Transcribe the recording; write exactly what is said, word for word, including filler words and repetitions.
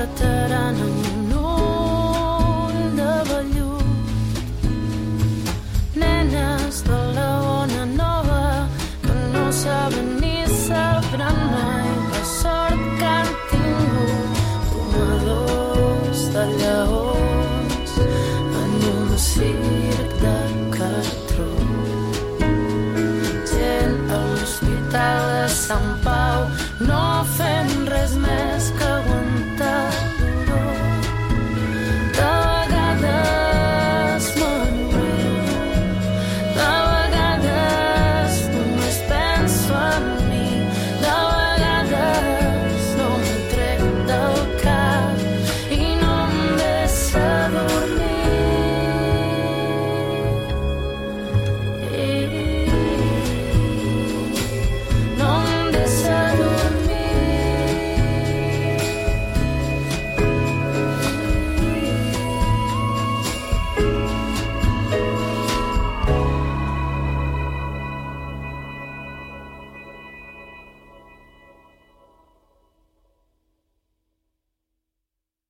veterana amb un ull de vellut. Nenes de la bona nova que no saben ni sabran mai la sort que han tingut domadors de lleons en un circ de cartró. Gent a l'Hospital de Sant Pau no fent res més